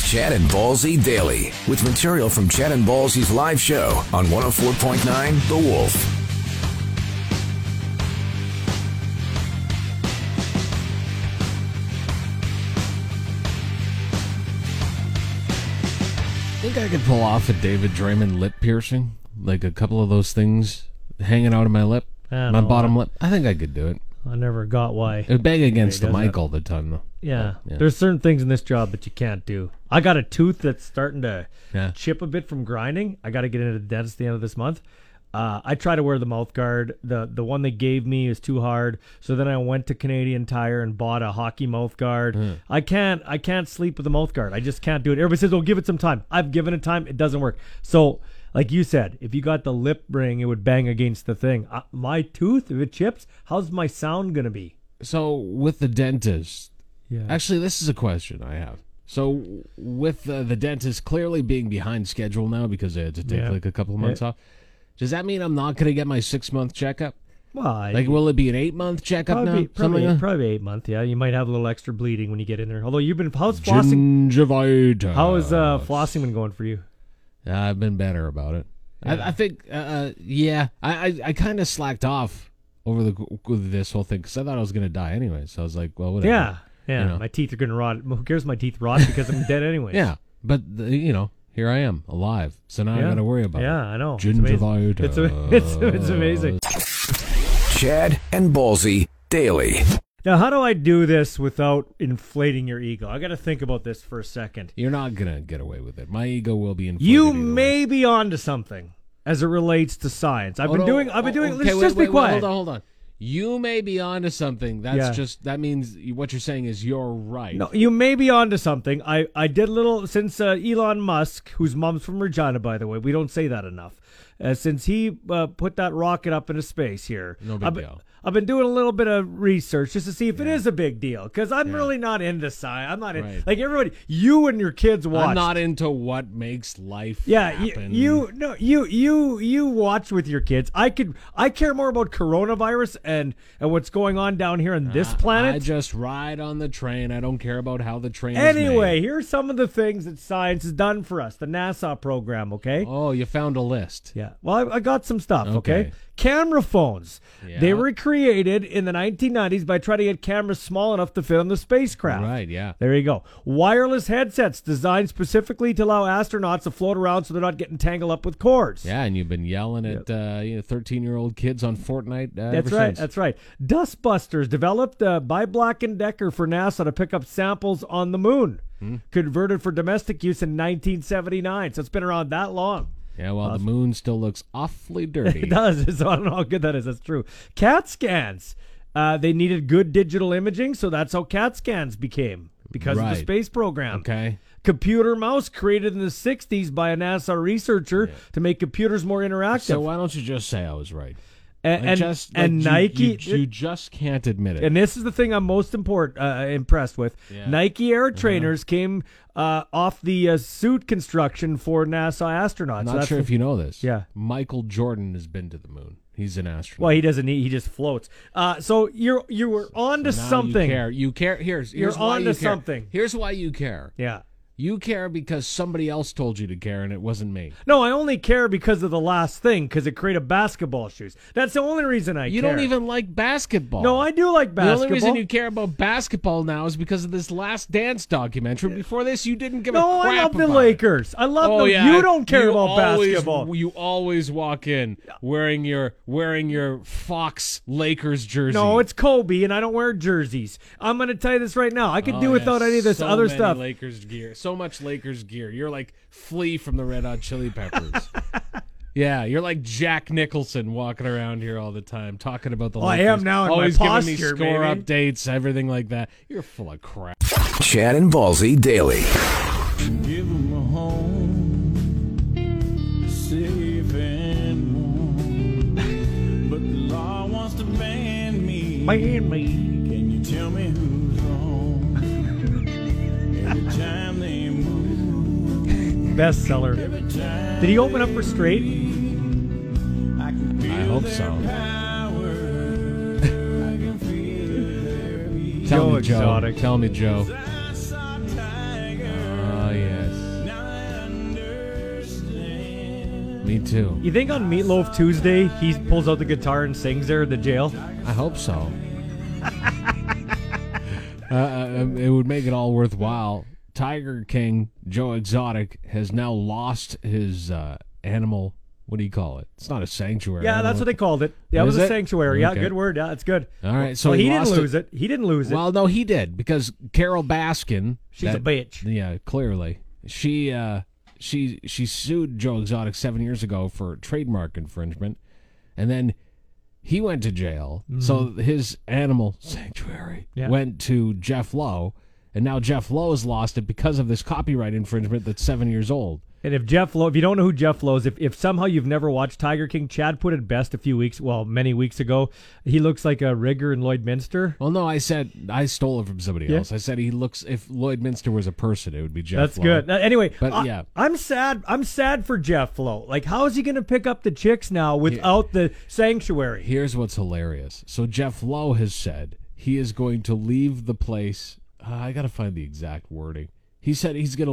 Chad and Ballsy Daily, with material from Chad and Ballsy's live show on 104.9 The Wolf. I think I could pull off a David Draymond lip piercing, like a couple of those things hanging out of my lip, my bottom lip. I think I could do it. I never got why. It would bang against the mic all the time, though. Yeah. Yeah. There's certain things in this job that you can't do. I got a tooth that's starting to chip a bit from grinding. I got to get into the dentist at the end of this month. I try to wear the mouth guard. The one they gave me is too hard. So then I went to Canadian Tire and bought a hockey mouth guard. I can't sleep with the mouth guard. I just can't do it. Everybody says, "Oh, give it some time." I've given it time. It doesn't work. So, like you said, if you got the lip ring, it would bang against the thing. My tooth, if it chips, how's my sound gonna be? So with the dentist, actually, this is a question I have. So with the dentist clearly being behind schedule now because they had to take like a couple of months off, does that mean I'm not going to get my 6-month checkup? Well, will it be an 8-month checkup now? Probably 8 month. Yeah, you might have a little extra bleeding when you get in there. Although how's flossing? Gingivitis. How is flossing been going for you? I've been better about it. Yeah. I think, I kind of slacked off over this whole thing because I thought I was going to die anyway. So I was like, well, whatever. Yeah. You know? My teeth are going to rot. Who cares if my teeth rot because I'm dead anyway. Yeah, but, here I am, alive. So now I got to worry about it. Yeah, I know. Gingivitis. It's amazing. Chad and Ballsy Daily. Now, how do I do this without inflating your ego? I got to think about this for a second. You're not going to get away with it. My ego will be inflated. You may be onto something as it relates to science. I've been doing. Let's be quiet. Hold on. You may be onto something. That means what you're saying is you're right. No, you may be onto something. I did a little since Elon Musk, whose mom's from Regina, by the way. We don't say that enough. Since he put that rocket up into space here. No big deal. I've been doing a little bit of research just to see if it is a big deal, because I'm really not into science. I'm not like everybody. You and your kids watch. I'm not into what makes life. happen. You watch with your kids. I care more about coronavirus and what's going on down here on this planet. I just ride on the train. I don't care about how the train is Anyway, made. here's some of the things that science has done for us. The NASA program, okay? Oh, you found a list. Yeah. Well, I got some stuff, okay? Camera phones. Yeah. They were created in the 1990s by trying to get cameras small enough to fit on the spacecraft. Right, yeah. There you go. Wireless headsets designed specifically to allow astronauts to float around so they're not getting tangled up with cords. Yeah, and you've been yelling at 13-year-old kids on Fortnite That's ever right, since. that's right. Dustbusters developed by Black & Decker for NASA to pick up samples on the moon. Converted for domestic use in 1979, so it's been around that long. Yeah, well, the moon still looks awfully dirty. It does. So I don't know how good that is. That's true. CAT scans. They needed good digital imaging, so that's how CAT scans became, because of the space program. Okay. Computer mouse created in the 60s by a NASA researcher to make computers more interactive. So why don't you just say I was right? And Nike, you just can't admit it. And this is the thing I'm most impressed with. Yeah. Nike Air trainers came off the suit construction for NASA astronauts. I'm not sure if you know this. Yeah, Michael Jordan has been to the moon. He's an astronaut. Well, he doesn't need. He just floats. So you were on to something. You care. Here's on to something. Here's why you care. Yeah. You care because somebody else told you to care, and it wasn't me. No, I only care because of the last thing, because it created basketball shoes. That's the only reason I care. You don't even like basketball. No, I do like basketball. The only reason you care about basketball now is because of this Last Dance documentary. Before this, you didn't give a crap about it. No, I love the Lakers. I love them. Yeah. You don't care about basketball. You always walk in wearing your Fox Lakers jersey. No, it's Kobe, and I don't wear jerseys. I'm going to tell you this right now. I could do without any of this other stuff. Lakers gear. So much Lakers gear. You're like Flea from the Red Hot Chili Peppers. Yeah, you're like Jack Nicholson walking around here all the time talking about the Lakers. I am now in always my posture, giving me score updates, everything like that. You're full of crap. Chad and Ballsy Daily. Give them a home, safe and warm. But the law wants to ban me. Can you tell me who's wrong? Every time they move. Bestseller. Did he open up for Straight? I hope so. Tell me, Joe. Oh, yeah. Me too. You think on Meatloaf Tuesday he pulls out the guitar and sings there at the jail? I hope so. It would make it all worthwhile. Tiger King Joe Exotic has now lost his animal. What do you call it? It's not a sanctuary. Yeah, that's what they called it. Yeah, it was a sanctuary. Okay. Yeah, good word. Yeah, it's good. All right, so well, he didn't lose it. He didn't lose it. Well, no, he did, because Carol Baskin. She's a bitch. Yeah, clearly. She sued Joe Exotic 7 years ago for trademark infringement, and then he went to jail. So his animal sanctuary went to Jeff Lowe, and now Jeff Lowe has lost it because of this copyright infringement that's 7 years old. And if Jeff Lowe, if you don't know who Jeff Lowe is, if somehow you've never watched Tiger King, Chad put it best many weeks ago. He looks like a Rigger in Lloydminster. Well, no, I stole it from somebody else. I said he looks, if Lloydminster was a person, it would be Jeff That's Lowe. good. Anyway, but yeah. I'm sad for Jeff Lowe. Like, how is he going to pick up the chicks now without the sanctuary? Here's what's hilarious. So Jeff Lowe has said he is going to leave the place. I got to find the exact wording. He said he's going to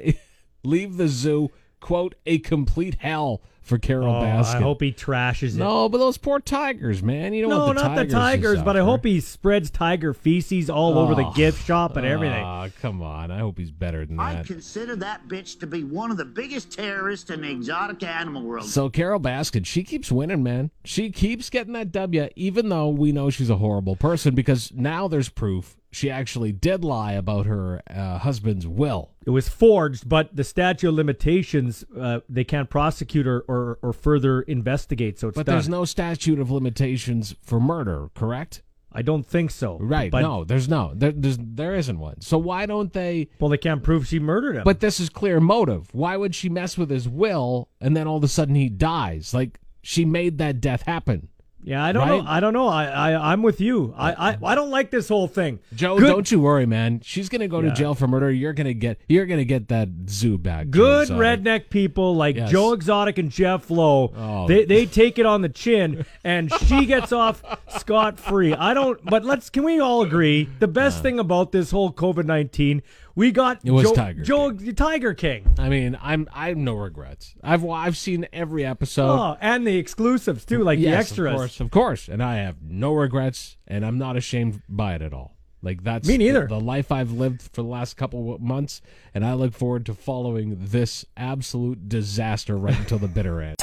leave the zoo, quote, a complete hell for Carol Baskin. I hope he trashes it. No, but those poor tigers, man. You don't want the tigers. No, not the tigers, but I hope he spreads tiger feces all over the gift shop and everything. Ah, come on. I hope he's better than that. I consider that bitch to be one of the biggest terrorists in the exotic animal world. So Carol Baskin, she keeps winning, man. She keeps getting that W, even though we know she's a horrible person, because now there's proof she actually did lie about her husband's will. It was forged, but the statute of limitations, they can't prosecute or further investigate, so it's But done. there's no statute of limitations for murder, correct? I don't think so. Right, but, no, there isn't one. So why don't they... Well, they can't prove she murdered him. But this is clear motive. Why would she mess with his will and then all of a sudden he dies? Like, she made that death happen. Yeah, I don't know. I don't know. I'm with you. I don't like this whole thing. Joe, don't you worry, man. She's gonna go to jail for murder. You're gonna get that zoo back. Good redneck people like Joe Exotic and Jeff Lowe. They take it on the chin, and she gets off scot free. But can we all agree the best thing about this whole COVID-19? We got Tiger King. I mean, I have no regrets. I've seen every episode. Oh, and the exclusives too, like the extras. Of course, and I have no regrets, and I'm not ashamed by it at all. Like, that's me neither. The life I've lived for the last couple of months, and I look forward to following this absolute disaster right until the bitter end.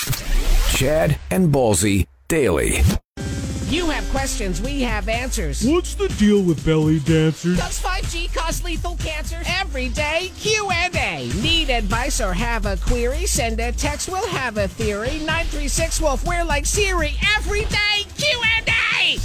Chad and Ballsy daily. You have questions, we have answers. What's the deal with belly dancers? Does 5G cause lethal cancer? Everyday Q&A. Need advice or have a query? Send a text, we'll have a theory. 936-WOLF, we're like Siri. Everyday Q&A!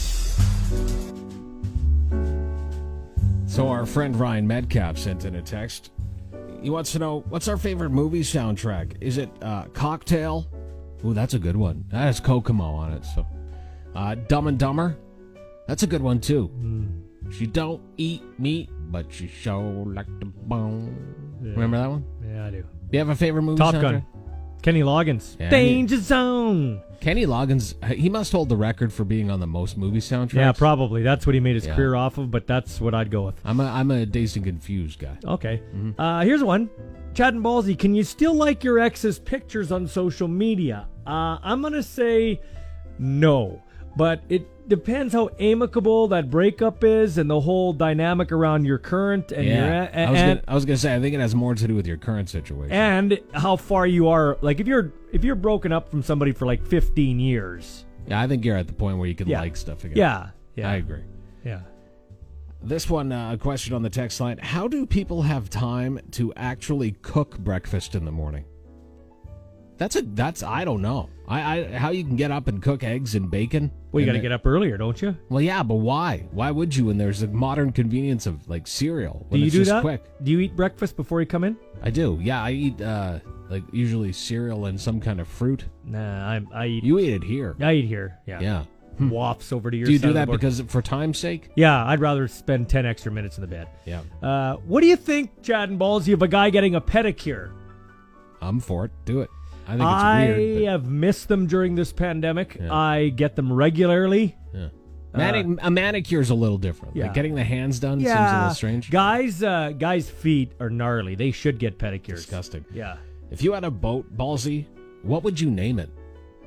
So our friend Ryan Metcalf sent in a text. He wants to know, what's our favorite movie soundtrack? Is it Cocktail? Ooh, that's a good one. That has Kokomo on it, so... Dumb and Dumber, that's a good one too. She don't eat meat, but she show like the bone. Yeah. Remember that one? Yeah, I do. Do you have a favorite movie? Top soundtrack? Gun. Kenny Loggins. Yeah, Danger Zone. Kenny Loggins, he must hold the record for being on the most movie soundtracks. Yeah, probably. That's what he made his career off of, but that's what I'd go with. I'm a Dazed and Confused guy. Okay. Here's one. Chad and Ballsy, can you still like your ex's pictures on social media? I'm going to say no. But it depends how amicable that breakup is and the whole dynamic around your current and I was gonna say, I think it has more to do with your current situation and how far you are. Like if you're broken up from somebody for like 15 years. Yeah, I think you're at the point where you can like stuff again. Yeah, I agree. Yeah. This one, a question on the text line: how do people have time to actually cook breakfast in the morning? That's I don't know. How you can get up and cook eggs and bacon? Well, you got to get up earlier, don't you? Well, yeah, but why? Why would you when there's a modern convenience of like cereal? Do you do that? Quick. Do you eat breakfast before you come in? I do. Yeah, I eat like usually cereal and some kind of fruit. Nah, I eat. You eat it here. I eat here. Yeah. Yeah. Wafts over to your. Do you side do that of the board. because for time's sake? Yeah, I'd rather spend 10 extra minutes in the bed. Yeah. What do you think, Chad and Ballsy, of a guy getting a pedicure? I'm for it. Do it. I think it's weird. I have missed them during this pandemic. Yeah. I get them regularly. Yeah. A manicure's a little different. Yeah. Like getting the hands done seems a little strange. Guys' feet are gnarly. They should get pedicures. Disgusting. Yeah. If you had a boat, Ballsy, What would you name it?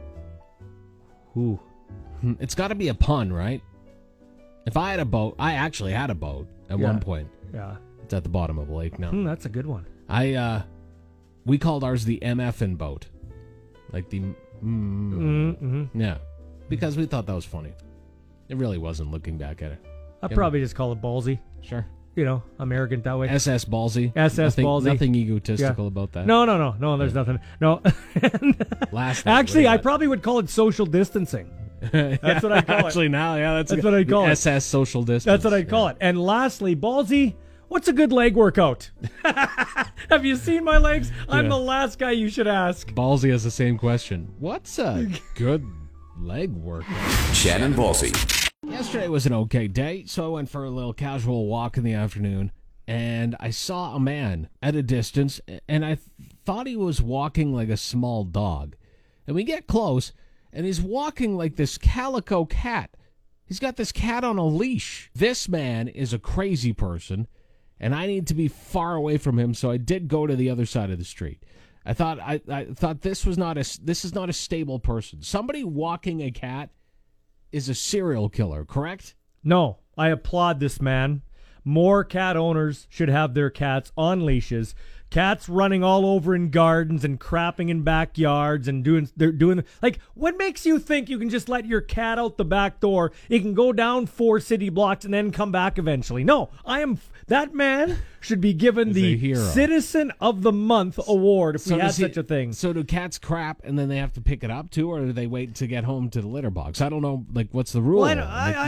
Ooh. It's got to be a pun, right? If I had a boat, I actually had a boat at one point. Yeah. It's at the bottom of a lake now. That's a good one. We called ours the MFN boat. Like the... Yeah. Because we thought that was funny. It really wasn't, looking back at it. I'd probably just call it Ballsy. Sure. You know, I'm arrogant that way. SS Ballsy. Ballsy. Nothing egotistical about that. No, there's nothing. No. Actually, I probably would call it social distancing. That's what I call it. Actually, now, that's what I call it. SS social distance. That's what I call it. And lastly, Ballsy, what's a good leg workout? Have you seen my legs? I'm the last guy you should ask. Ballsy has the same question. What's a good leg workout? Chad and Ballsy. Yesterday was an okay day, so I went for a little casual walk in the afternoon, and I saw a man at a distance, and I thought he was walking like a small dog. And we get close, and he's walking like this calico cat. He's got this cat on a leash. This man is a crazy person, and I need to be far away from him, so I did go to the other side of the street. I thought this is not a stable person. Somebody walking a cat is a serial killer, correct? No, I applaud this man. More cat owners should have their cats on leashes. Cats running all over in gardens and crapping in backyards and doing like, what makes you think you can just let your cat out the back door? It can go down 4 city blocks and then come back eventually. No, that man should be given the Citizen of the Month award if we had such a thing. So do cats crap and then they have to pick it up too, or do they wait to get home to the litter box? I don't know. Like, what's the rule? Well,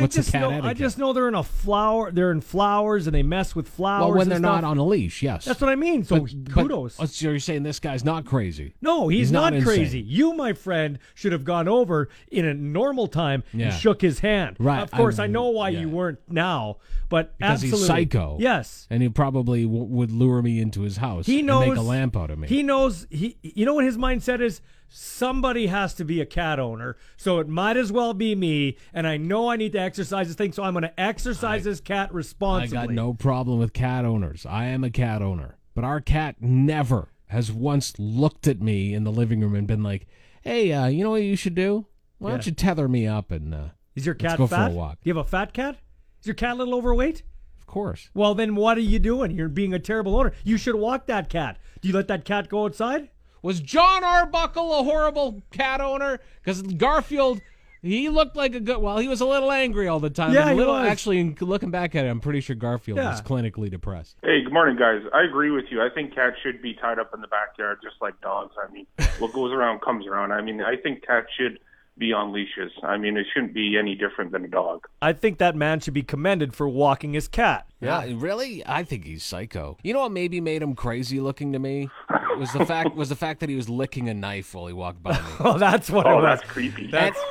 I just know they're in a flower. They're in flowers and they mess with flowers. Well, when they're not on a leash, yes. That's what I mean. So kudos. So you're saying this guy's not crazy? No, he's not crazy. You, my friend, should have gone over in a normal time and shook his hand. Right. Of course, I know why you weren't now, but because absolutely. he's psycho. Yes. And he probably would lure me into his house and make a lamp out of me. He knows. You know what his mindset is? Somebody has to be a cat owner, so it might as well be me, and I know I need to exercise this thing, so I'm going to exercise this cat responsibly. I got no problem with cat owners. I am a cat owner. But our cat never has once looked at me in the living room and been like, hey, you know what you should do? Why don't you tether me up and is your cat let's go fat? for a walk? Do you have a fat cat? Is your cat a little overweight? Of course. Well, then what are you doing? You're being a terrible owner. You should walk that cat. Do you let that cat go outside? Was John Arbuckle a horrible cat owner? Because Garfield, he looked like a good... Well, he was a little angry all the time. Yeah, he was. Actually, looking back at it, I'm pretty sure Garfield was clinically depressed. Hey, good morning, guys. I agree with you. I think cats should be tied up in the backyard just like dogs. I mean, what goes around comes around. I mean, I think cats should be on leashes. I mean, it shouldn't be any different than a dog. I think that man should be commended for walking his cat. Yeah, really? I think he's psycho. You know what maybe made him crazy looking to me? Was the fact that he was licking a knife while he walked by me. Oh, that's what it was. That's creepy.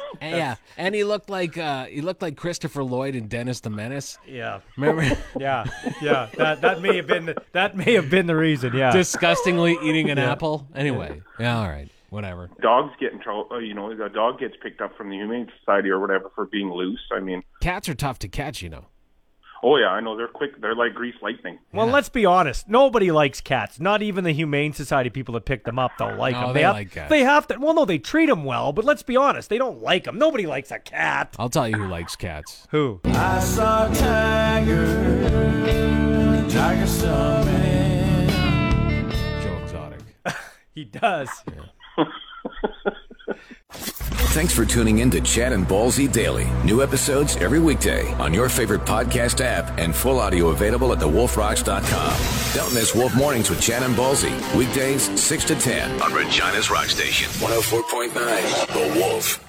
And he looked like Christopher Lloyd in Dennis the Menace. Yeah. Remember? Yeah. That may have been the reason. Yeah. Disgustingly eating an apple. Anyway. Yeah. All right. Whatever. Dogs get in trouble. You know, a dog gets picked up from the Humane Society or whatever for being loose. I mean, cats are tough to catch. You know. Oh, yeah, I know. They're quick. They're like greased lightning. Well, let's be honest. Nobody likes cats. Not even the Humane Society people that pick them up don't like them. They like cats. They have to. Well, no, they treat them well, but let's be honest. They don't like them. Nobody likes a cat. I'll tell you who likes cats. Who? I saw Tiger Summit. Joe Exotic. He does. Yeah. Thanks for tuning in to Chad and Ballsy Daily. New episodes every weekday on your favorite podcast app and full audio available at thewolfrocks.com. Don't miss Wolf Mornings with Chad and Ballsy. Weekdays 6 to 10 on Regina's Rock Station. 104.9 The Wolf.